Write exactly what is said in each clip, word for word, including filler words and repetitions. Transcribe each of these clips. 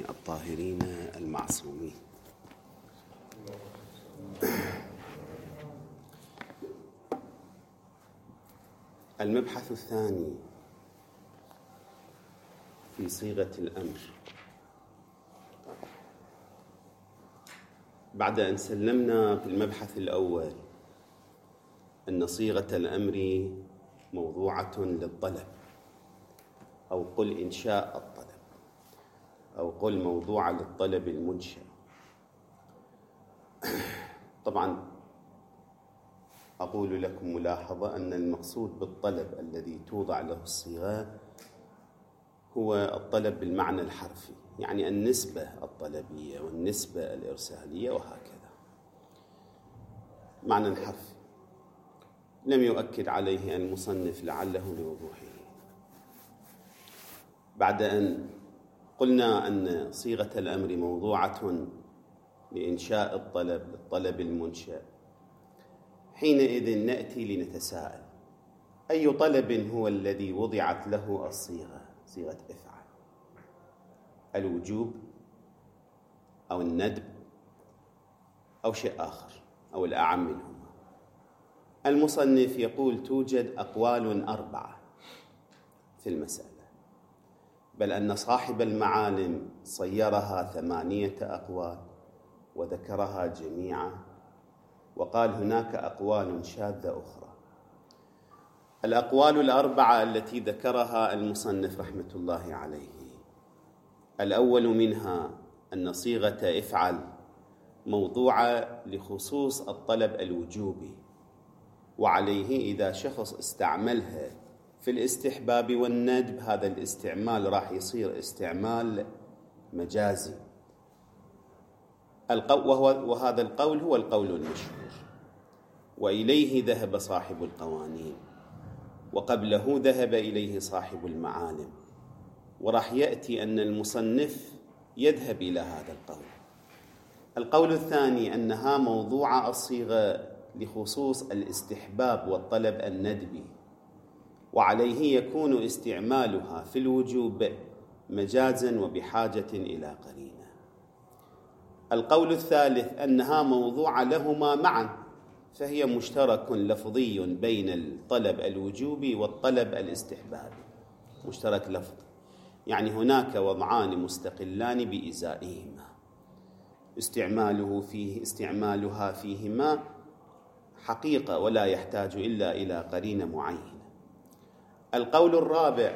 الطاهرين المعصومين. المبحث الثاني في صيغة الأمر. بعد أن سلمنا في المبحث الأول أن صيغة الأمر موضوعة للطلب، أو قل إنشاء الطلب، أو قل موضوعة للطلب المنشأ. طبعا أقول لكم ملاحظة أن المقصود بالطلب الذي توضع له الصيغة هو الطلب بالمعنى الحرفي، يعني النسبة الطلبية والنسبة الإرسالية وهكذا، معنى حرفي لم يؤكد عليه المصنف لعله لوضوحه. بعد أن قلنا أن صيغة الأمر موضوعة لإنشاء الطلب، الطلب المنشأ، حينئذ نأتي لنتساءل: أي طلب هو الذي وضعت له الصيغة، صيغة افعل؟ الوجوب أو الندب أو شيء آخر أو الأعم منهما؟ المصنف يقول توجد أقوال أربعة في المسألة، بل أن صاحب المعالم صيرها ثمانية أقوال وذكرها جميعا، وقال هناك أقوال شاذة أخرى. الأقوال الأربعة التي ذكرها المصنف رحمة الله عليه: الأول منها أن صيغة افعل موضوعة لخصوص الطلب الوجوبي، وعليه إذا شخص استعملها في الاستحباب والندب هذا الاستعمال راح يصير استعمال مجازي، وهذا القول هو القول المشهور، وإليه ذهب صاحب القوانين، وقبله ذهب إليه صاحب المعالم، وراح يأتي أن المصنف يذهب إلى هذا القول. القول الثاني أنها موضوع الصيغة لخصوص الاستحباب والطلب الندبي، وعليه يكون استعمالها في الوجوب مجازا وبحاجة إلى قرينة. القول الثالث أنها موضوع لهما معا، فهي مشترك لفظي بين الطلب الوجوبي والطلب الاستحبابي، مشترك لفظي، يعني هناك وضعان مستقلان بإزائهما، استعماله فيه استعمالها فيهما حقيقة ولا يحتاج إلا إلى قرينة معينة. القول الرابع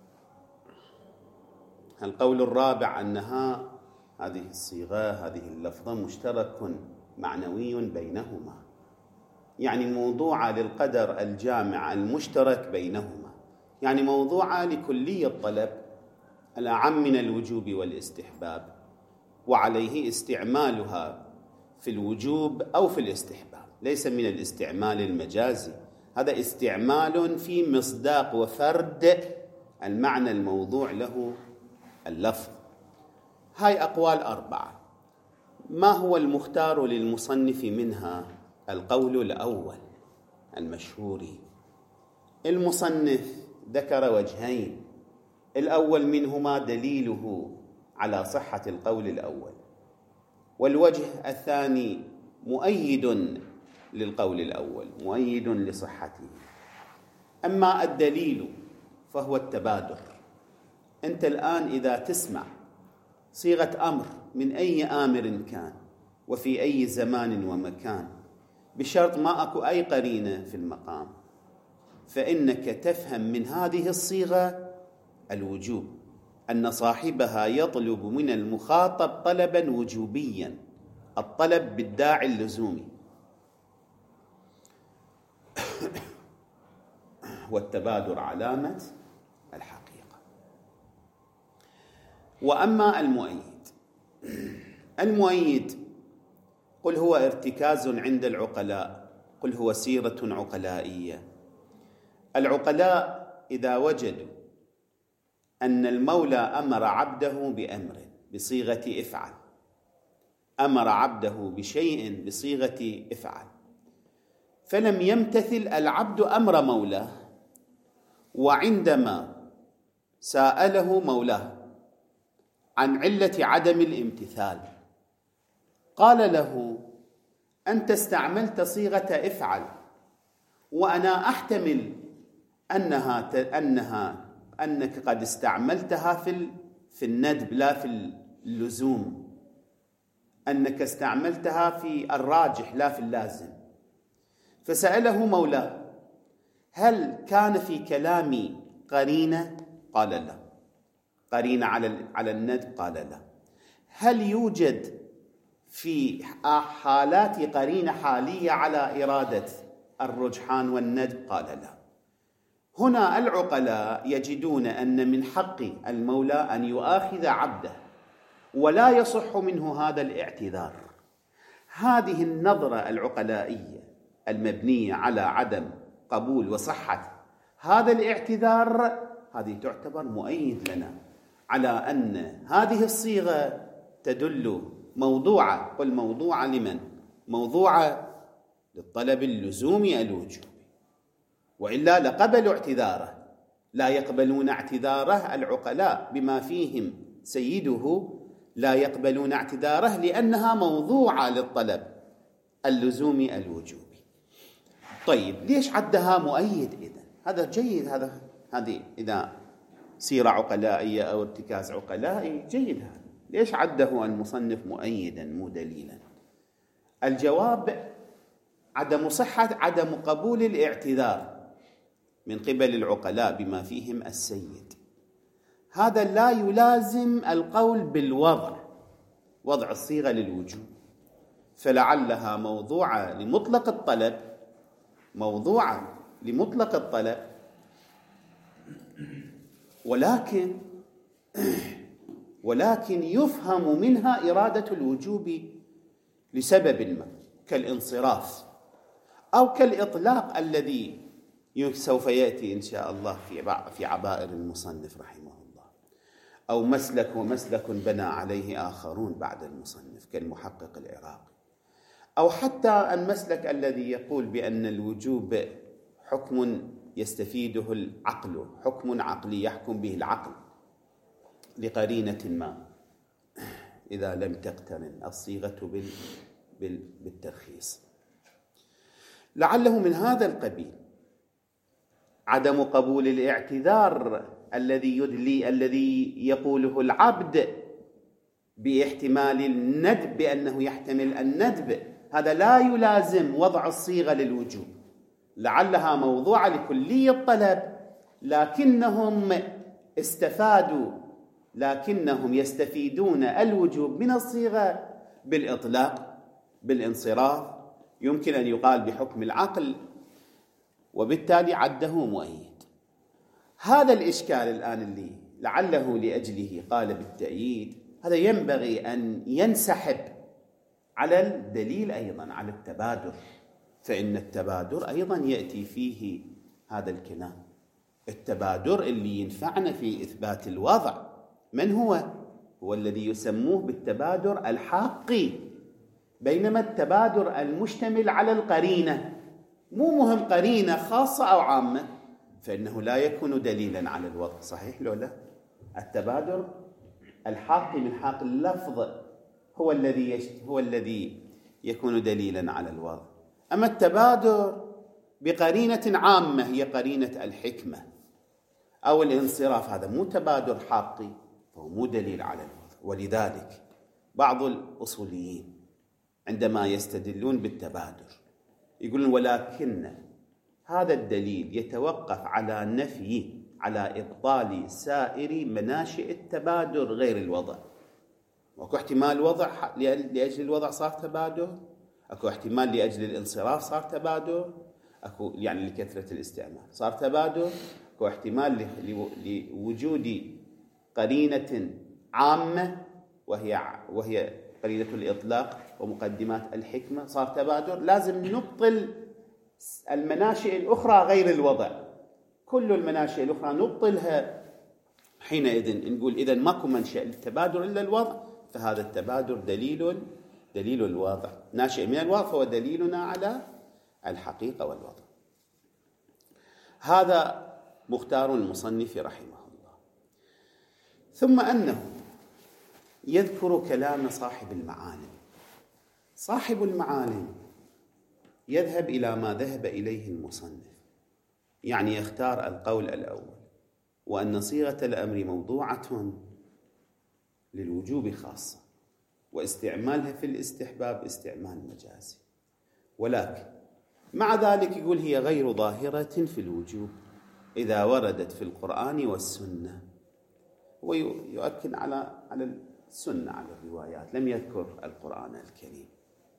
القول الرابع أنها هذه الصيغة، هذه اللفظة مشترك معنوي بينهما، يعني موضوعة للقدر الجامع المشترك بينهما، يعني موضوعة لكلية الطلب الأعم من الوجوب والاستحباب، وعليه استعمالها في الوجوب أو في الاستحباب، ليس من الاستعمال المجازي، هذا استعمال في مصداق وفرد المعنى الموضوع له اللفظ. هاي أقوال أربعة. ما هو المختار للمصنف منها؟ القول الأول المشهور. المصنف ذكر وجهين، الأول منهما دليله على صحة القول الأول، والوجه الثاني مؤيد للقول الأول، مؤيد لصحته. أما الدليل فهو التبادر. أنت الآن إذا تسمع صيغة أمر من أي آمر كان وفي أي زمان ومكان بشرط ما أكو أي قرينة في المقام، فإنك تفهم من هذه الصيغة الوجوب، أن صاحبها يطلب من المخاطب طلبا وجوبيا، الطلب بالداعي اللزومي، والتبادر علامة الحقيقة. وأما المؤيد، المؤيد قل هو ارتكاز عند العقلاء، قل هو سيرة عقلائية. العقلاء إذا وجدوا أن المولى أمر عبده بأمر بصيغة افعل، أمر عبده بشيء بصيغة افعل، فلم يمتثل العبد أمر مولاه، وعندما سأله مولاه عن علة عدم الامتثال. قال له: أنت استعملت صيغة افعل، وأنا أحتمل أنها أنها أنك قد استعملتها في في الندب لا في اللزوم، أنك استعملتها في الراجح لا في اللازم. فسأله مولاه: هل كان في كلامي قرينة؟ قال لا. قرينة على على الندب؟ قال لا. هل يوجد في حالات قرينة حالية على إرادة الرجحان والندب؟ قال لا. هنا العقلاء يجدون أن من حق المولى أن يؤاخذ عبده ولا يصح منه هذا الاعتذار. هذه النظرة العقلائية المبنية على عدم قبول وصحة هذا الاعتذار، هذه تعتبر مؤيد لنا على أن هذه الصيغة تدل موضوعة. قل موضوعة لمن؟ موضوعة للطلب اللزومي الوجوبي، وإلا لقبلوا اعتذاره. لا يقبلون اعتذاره العقلاء بما فيهم سيده، لا يقبلون اعتذاره لأنها موضوعة للطلب اللزومي الوجوبي. طيب ليش عدها مؤيد إذن؟ هذا جيد. هذا هذه إذا سيرة عقلائية أو ارتكاز عقلائي جيد. هذا ليش عده المصنف مؤيدا مو دليلا؟ الجواب: عدم صحة عدم قبول الاعتذار من قبل العقلاء بما فيهم السيد، هذا لا يلازم القول بالوضع، وضع الصيغة للوجوب، فلعلها موضوعة لمطلق الطلب، موضوعة لمطلق الطلب، ولكن ولكن يفهم منها إرادة الوجوب لسبب ما، كالانصراف أو كالإطلاق الذي سوف يأتي إن شاء الله في عبائر المصنف رحمه الله، أو مسلك ومسلك بنى عليه آخرون بعد المصنف كالمحقق العراقي، أو حتى المسلك الذي يقول بأن الوجوب حكم يستفيده العقل، حكم عقلي يحكم به العقل لقرينة ما إذا لم تقترن الصيغة بالترخيص. لعله من هذا القبيل عدم قبول الاعتذار الذي يدلي الذي يقوله العبد باحتمال الندب، بأنه يحتمل الندب، هذا لا يلازم وضع الصيغة للوجوب. لعلها موضوعة لكلي الطلب، لكنهم استفادوا لكنهم يستفيدون الوجوب من الصيغة بالإطلاق، بالانصراف، يمكن أن يقال بحكم العقل، وبالتالي عده مؤيد. هذا الإشكال الآن اللي لعله لأجله قال بالتأييد، هذا ينبغي أن ينسحب على الدليل أيضا، على التبادر، فإن التبادر أيضا يأتي فيه هذا الكلام، التبادر اللي ينفعنا في إثبات الوضع. من هو؟ هو الذي يسموه بالتبادر الحاقي، بينما التبادر المشتمل على القرينة، مو مهم قرينة خاصة أو عامة، فإنه لا يكون دليلا على الوضع. صحيح لو لا؟ التبادر الحاقي من حاق اللفظ هو الذي يشت... هو الذي يكون دليلا على الوضع. أما التبادر بقرينة عامة هي قرينة الحكمة أو الانصراف، هذا مو تبادر حاقي، فهو مو دليل على الوضع. ولذلك بعض الأصوليين عندما يستدلون بالتبادر يقولون ولكن هذا الدليل يتوقف على نفي على إبطال سائر مناشئ التبادر غير الوضع. واكو احتمال وضع لأجل الوضع صار تبادر، اكو احتمال لأجل الانصراف صار تبادر، اكو يعني لكثرة الاستعمال صار تبادر، اكو احتمال لوجود قرينة عامة وهي وهي قرينة الإطلاق ومقدمات الحكمة صار تبادر. لازم نبطل المناشئ الأخرى غير الوضع، كل المناشئ الأخرى نبطلها، حينئذ نقول إذن ماكو منشأ للتبادر إلا الوضع، فهذا التبادر دليل دليل الوضع، ناشئ من الوضع، فهو دليلنا على الحقيقة والوضع. هذا مختار المصنف رحمه الله. ثم أنه يذكر كلام صاحب المعالم. صاحب المعالم يذهب إلى ما ذهب إليه المصنف، يعني يختار القول الأول، وأن صيغة الأمر موضوعة للوجوب خاصة، واستعمالها في الاستحباب استعمال مجازي، ولكن مع ذلك يقول هي غير ظاهرة في الوجوب إذا وردت في القرآن والسنة. ويؤكد على على السنة، على الروايات، لم يذكر القرآن الكريم.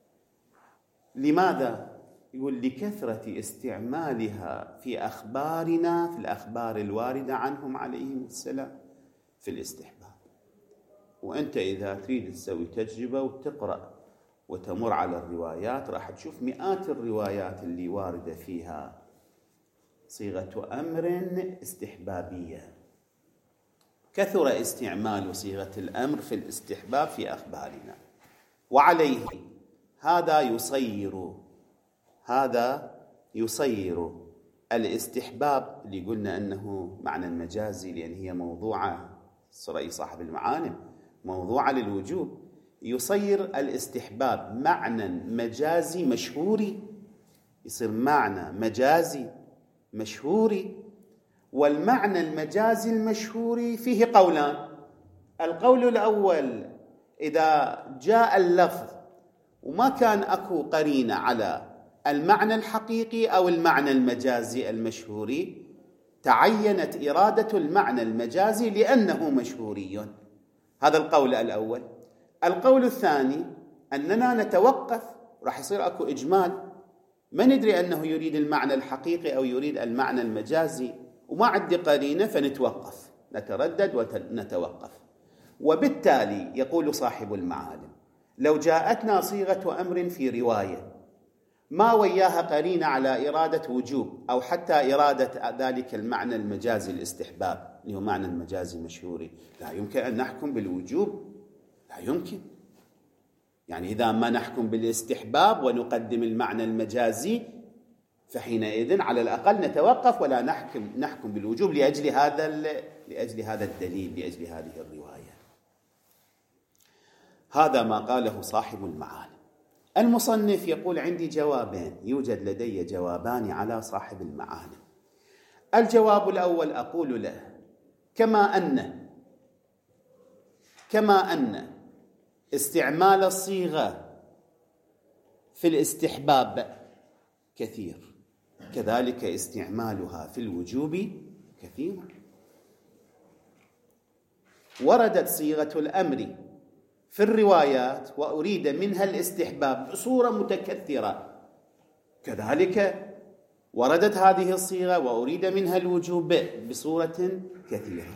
لماذا؟ يقول لكثرة استعمالها في أخبارنا، في الأخبار الواردة عنهم عليهم السلام في الاستحباب. وأنت إذا تريد تسوي تجربة وتقرأ وتمر على الروايات راح تشوف مئات الروايات اللي واردة فيها صيغة أمر استحبابية. كثر استعمال صيغة الأمر في الاستحباب في أخبارنا، وعليه هذا يصير هذا يصير الاستحباب اللي قلنا أنه معنى مجازي لأن هي موضوعة، رأي صاحب المعالم موضوعة للوجوب، يصير الاستحباب معنى مجازي مشهوري، يصير معنى مجازي مشهوري. والمعنى المجازي المشهوري فيه قولان. القول الأول إذا جاء اللفظ وما كان أكو قرينة على المعنى الحقيقي أو المعنى المجازي المشهوري، تعينت إرادة المعنى المجازي لأنه مشهوري. هذا القول الأول. القول الثاني أننا نتوقف، راح يصير أكو إجمال، ما ندري أنه يريد المعنى الحقيقي أو يريد المعنى المجازي وما عندي قرينة، فنتوقف، نتردد ونتوقف. وبالتالي يقول صاحب المعالم لو جاءتنا صيغة أمر في رواية ما وياها قرينة على إرادة وجوب أو حتى إرادة ذلك المعنى المجازي الاستحباب اللي هو معنى المجازي المشهوري، لا يمكن أن نحكم بالوجوب، لا يمكن. يعني إذا ما نحكم بالاستحباب ونقدم المعنى المجازي فحينئذ على الأقل نتوقف ولا نحكم نحكم بالوجوب لأجل هذا لأجل هذا الدليل، لأجل هذه الرواية. هذا ما قاله صاحب المعالم. المصنف يقول عندي جوابين، يوجد لدي جوابان على صاحب المعالم. الجواب الأول أقول له كما أن كما أن استعمال الصيغة في الاستحباب كثير، كذلك استعمالها في الوجوب كثير. وردت صيغة الأمر في الروايات وأريد منها الاستحباب بصورة متكثرة، كذلك وردت هذه الصيغة وأريد منها الوجوب بصورة كثيرة.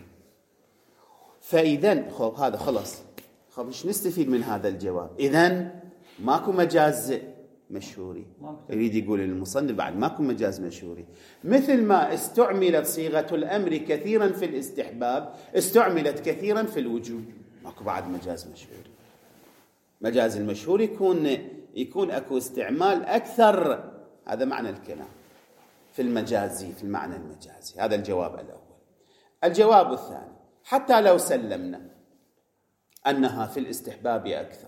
فإذن هذا خلاص، مش نستفيد من هذا الجواب. إذن ماكو مجاز مشهوري. يريد يقول المصنف بعد ماكو مجاز مشهوري، مثل ما استعملت صيغة الأمر كثيرا في الاستحباب استعملت كثيرا في الوجوب، ماكو بعد مجاز مشهوري. مجاز المشهور يكون يكون اكو استعمال اكثر، هذا معنى الكلام في المجازي، في المعنى المجازي. هذا الجواب الأول. الجواب الثاني، حتى لو سلمنا أنها في الاستحباب أكثر،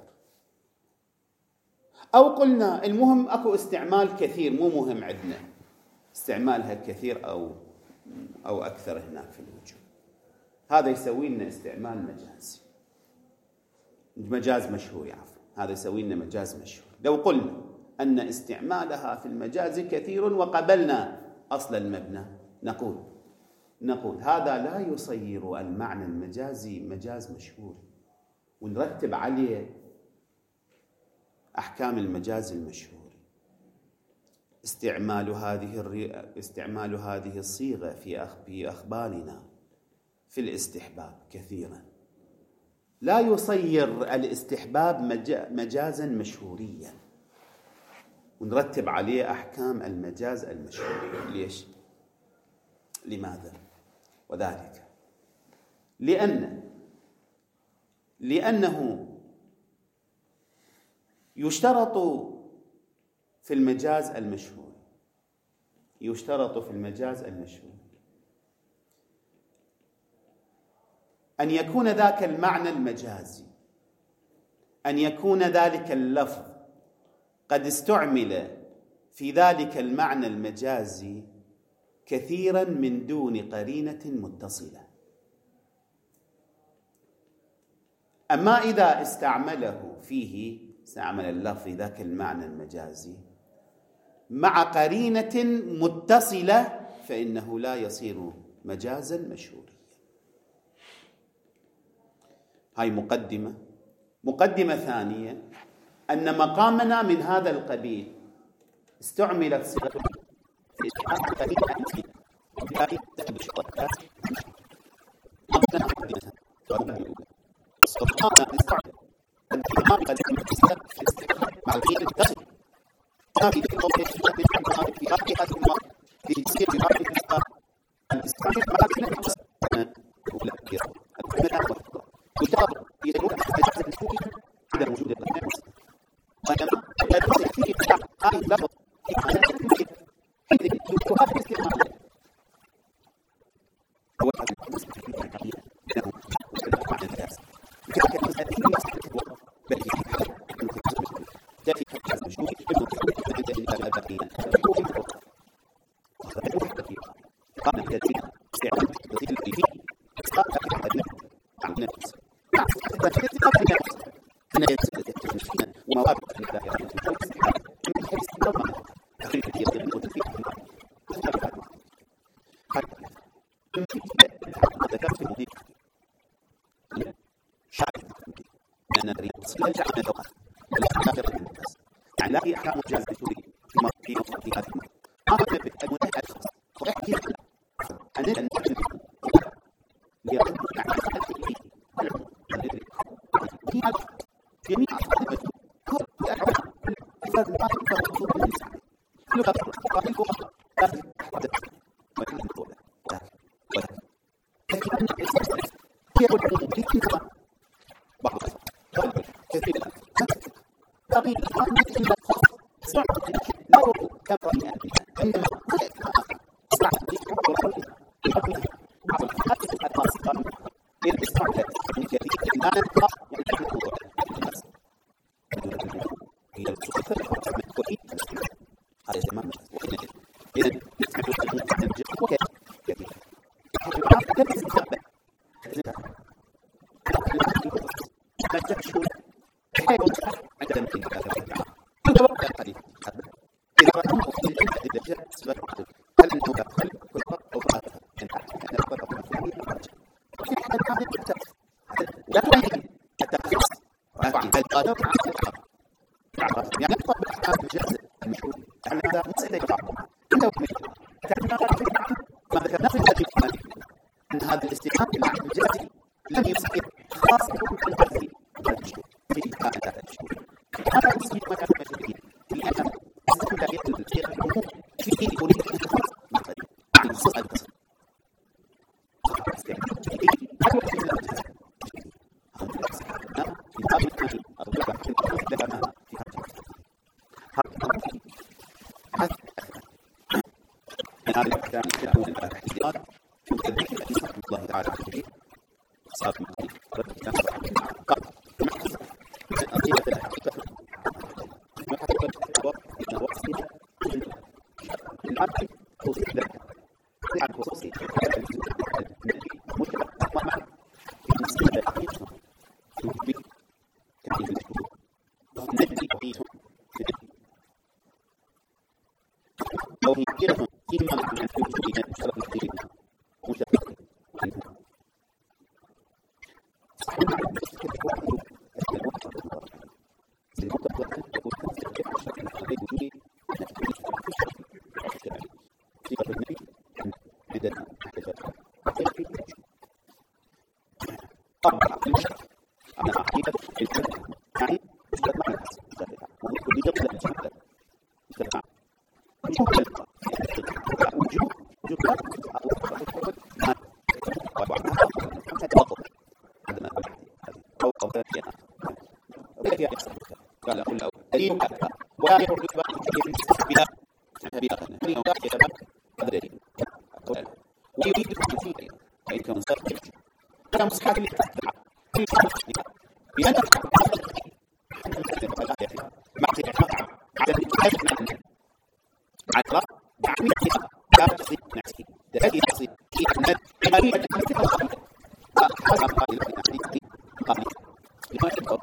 أو قلنا المهم أكو استعمال كثير، مو مهم عندنا استعمالها كثير أو أو أكثر هناك في الوجوب، هذا يسوي لنا استعمال مجازي، مجاز مشهور عفوا، هذا يسوي لنا مجاز مشهور. لو قلنا أن استعمالها في المجاز كثير وقبلنا أصل المبنى، نقول نقول هذا لا يصير المعنى المجازي مجاز مشهور، ونرتب عليه أحكام المجاز المشهور. استعمال هذه الري... استعمال هذه الصيغة في في أخبارنا في الاستحباب كثيرا لا يصير الاستحباب مج... مجازا مشهوريا، ونرتب عليه أحكام المجاز المشهور. ليش؟ لماذا؟ وذلك لأن لأنه يشترط في المجاز المشهور يشترط في المجاز المشهور أن يكون ذاك المعنى المجازي أن يكون ذلك اللفظ قد استعمل في ذلك المعنى المجازي كثيرا من دون قرينة متصلة. أما إذا استعمله فيه استعمل اللفظ في ذاك المعنى المجازي مع قرينة متصلة فإنه لا يصير مجازا مشهوريا. هاي مقدمة. مقدمة ثانية، أن مقامنا من هذا القبيل استعملت صيغة في إسعاد قرينة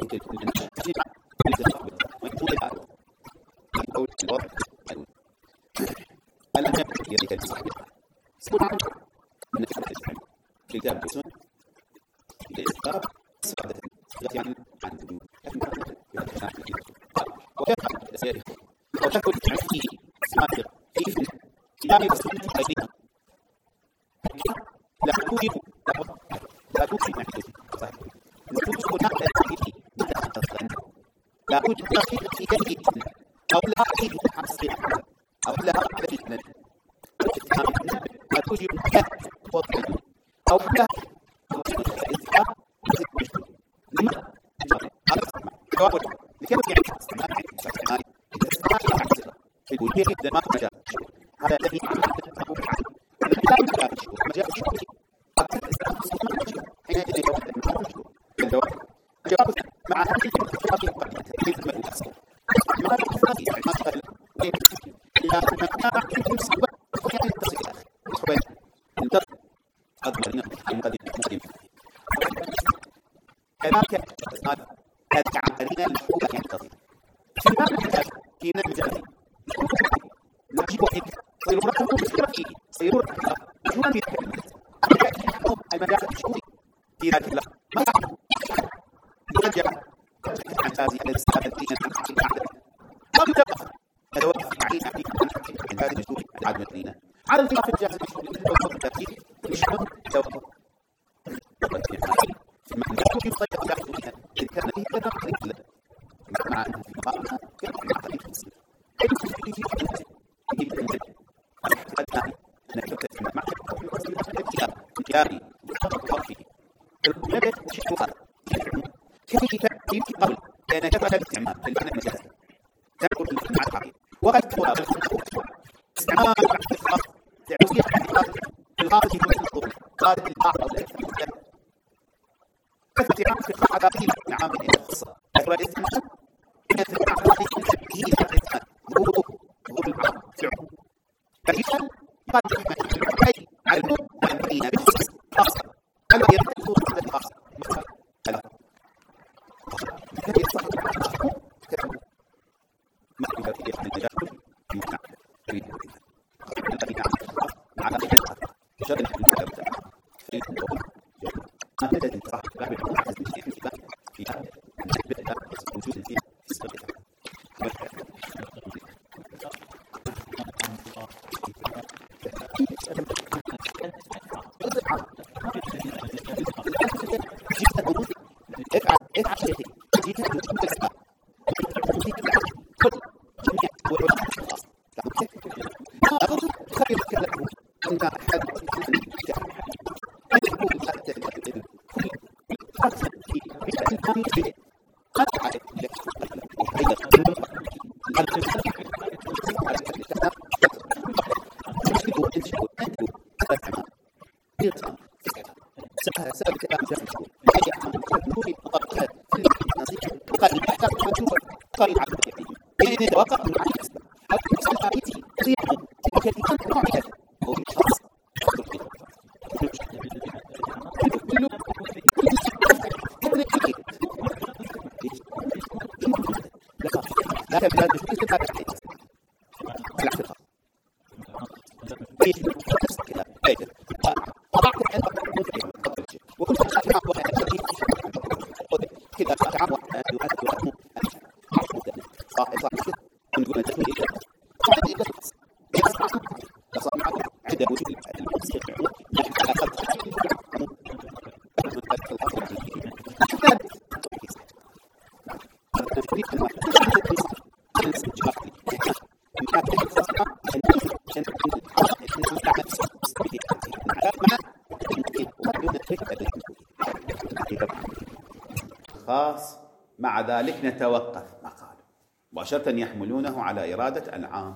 خاص مع ذلك نتوقف ما قالوا مباشرة يحملونه على إرادة العام.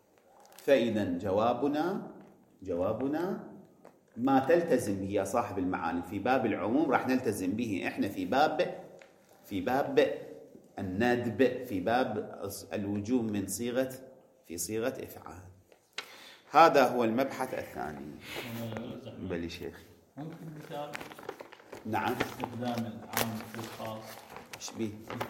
فإذا جوابنا جوابنا ما تلتزم به يا صاحب المعاني في باب العموم راح نلتزم به احنا في باب في باب الندب، في باب الوجوب من صيغة في صيغة إفعال. هذا هو المبحث الثاني. بلي شيخ. ممكن مثال؟ نعم. استخدام العام في الخاص. ايش بيه؟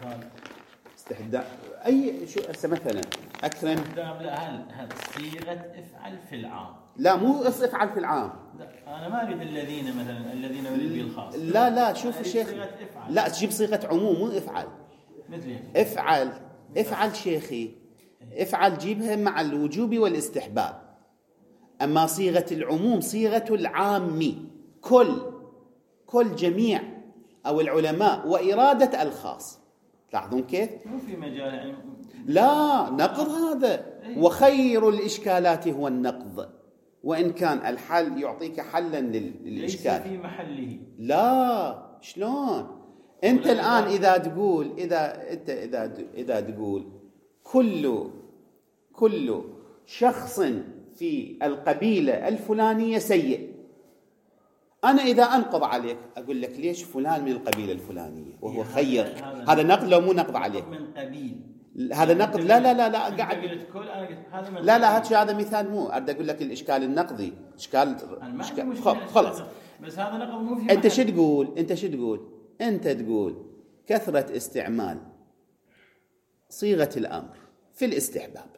استحداء أي شو هسه مثلا أكرم لا هل هل صيغة افعل في العام لا مو افعل في العام لا أنا ما أريد الذين مثلا الذين أريد به الخاص لا لا شوف الشيخ لا تجيب صيغة عموم مو افعل مثل افعل افعل شيخي افعل جيبها مع الوجوب والاستحباب. أما صيغة العموم صيغة العام كل كل جميع أو العلماء وإرادة الخاص. تلاحظون كيف؟ مو في مجال يعني لا نقض هذا وخير الإشكالات هو النقض وإن كان الحل يعطيك حلا للإشكال ليس في محله. لا شلون أنت الآن إذا تقول إذا أنت إذا إذا تقول كل كل شخص في القبيلة الفلانية سيء، أنا إذا أنقض عليك أقول لك ليش فلان من القبيلة الفلانية وهو خير، هذا نقض لو مو نقض عليك من قبيل هذا نقض. لا لا لا لا قاعد لا لا هذا هذا مثال مو أريد أقول لك الإشكال النقضي إشكال, إشكال خلاص بس هذا نقض مو في أنت شو تقول أنت شو تقول أنت تقول كثرة استعمال صيغة الأمر في الاستحباب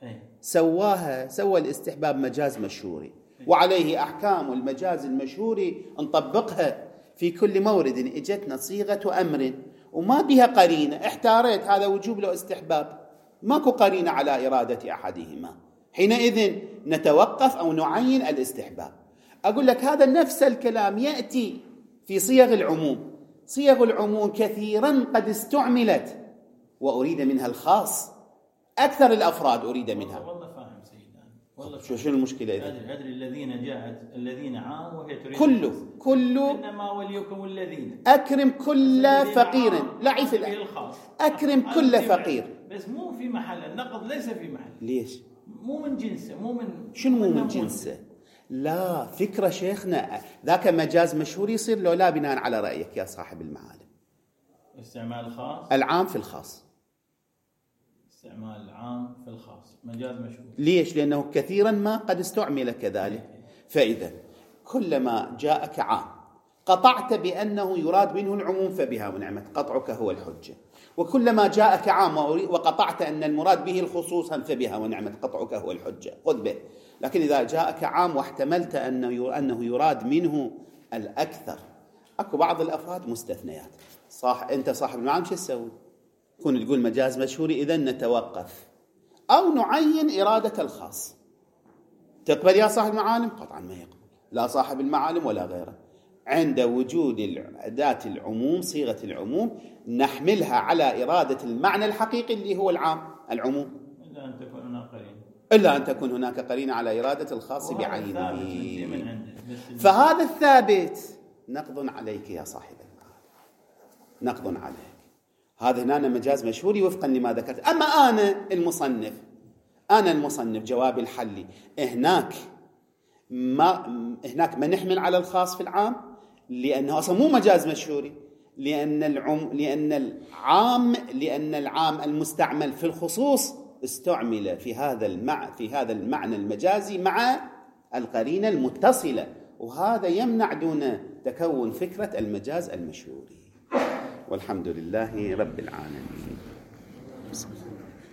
سواها سوى الاستحباب مجاز مشهوري وعليه أحكام المجاز المشهوري نطبقها في كل مورد اجتنا صيغة أمر وما بها قرينة احتاريت هذا وجوب له استحباب ماكو قرينة على إرادة أحدهما حينئذ نتوقف أو نعين الاستحباب. أقول لك هذا نفس الكلام يأتي في صيغ العموم. صيغ العموم كثيرا قد استعملت وأريد منها الخاص أكثر الأفراد أريد منها. والله فاهم سيدنا والله شو شو المشكلة إذا أدري الذين جاءت الذين عام وهي تريد كله كله إنما وليكم الذين أكرم كل فقير لا عيف أكرم كل فقير بس مو في محل النقض ليس في محل. ليش مو من جنسه مو من شنو مو من جنسه؟ لا فكرة شيخنا ذاك مجاز مشهور يصير لو لا بناء على رأيك يا صاحب المعالم استعمال الخاص العام في الخاص استعمال العام في الخاص مجاز مشهور. ليش؟ لأنه كثيرا ما قد استعمل كذلك. فإذا كلما جاءك عام قطعت بأنه يراد منه العموم فبها ونعمت قطعك هو الحجة وكلما جاءك عام وقطعت أن المراد به الخصوص فبها ونعمت قطعك هو الحجة خذ به. لكن إذا جاءك عام واحتملت أنه يراد منه الأكثر أكو بعض الأفراد مستثنيات صح أنت صاحب المعالم شو تسوي؟ كون تقول مجاز مشهوري إذن نتوقف أو نعين إرادة الخاص. تقبل يا صاحب المعالم؟ قطعا ما يقبل لا صاحب المعالم ولا غيره. عند وجود أداة العموم صيغة العموم نحملها على إرادة المعنى الحقيقي اللي هو العام العموم إلا أن تكون هناك قرينة إلا أن تكون هناك قرينة على إرادة الخاص بعينه. فهذا الثابت نقض عليك يا صاحب المعالم نقض عليك. هذا هنا مجاز مشهوري وفقا لما ذكرت. أما أنا المصنف أنا المصنف جواب الحلي هناك ما هناك ما نحمل على الخاص في العام لأنه أصلا مو مجاز مشهوري لأن العم لأن العام لأن العام المستعمل في الخصوص استعمل في هذا المع في هذا المعنى المجازي مع القرينة المتصلة وهذا يمنع دون تكون فكرة المجاز المشهوري. والحمد لله رب العالمين.